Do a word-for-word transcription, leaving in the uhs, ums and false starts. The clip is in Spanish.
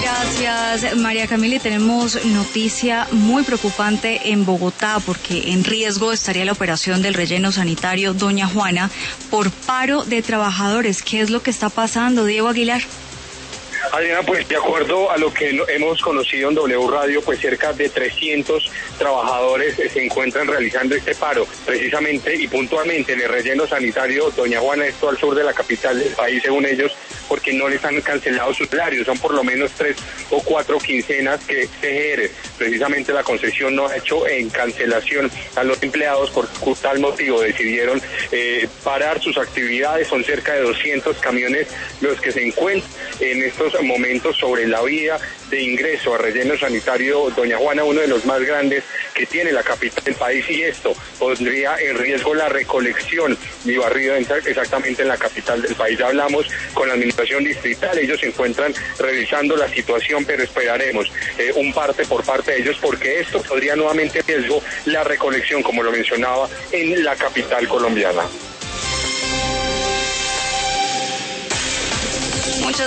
Gracias, María Camila. Tenemos noticia muy preocupante en Bogotá porque en riesgo estaría la operación del relleno sanitario Doña Juana por paro de trabajadores. ¿Qué es lo que está pasando, Diego Aguilar? Adriana, pues de acuerdo a lo que hemos conocido en W Radio, pues cerca de trescientos trabajadores se encuentran realizando este paro, precisamente y puntualmente en el relleno sanitario Doña Juana, esto al sur de la capital del país, según ellos, porque no les han cancelado sus salarios. Son por lo menos tres o cuatro quincenas que C G R, precisamente la concesión, no ha hecho en cancelación a los empleados. Por tal motivo decidieron eh, parar sus actividades. Son cerca de doscientos camiones los que se encuentran en estos momentos sobre la vía de ingreso a relleno sanitario Doña Juana, uno de los más grandes que tiene la capital del país, y esto pondría en riesgo la recolección y barrido exactamente en la capital del país. Hablamos con la administración distrital, ellos se encuentran revisando la situación, pero esperaremos eh, un parte por parte de ellos, porque esto podría nuevamente en riesgo la recolección, como lo mencionaba, en la capital colombiana. Muchas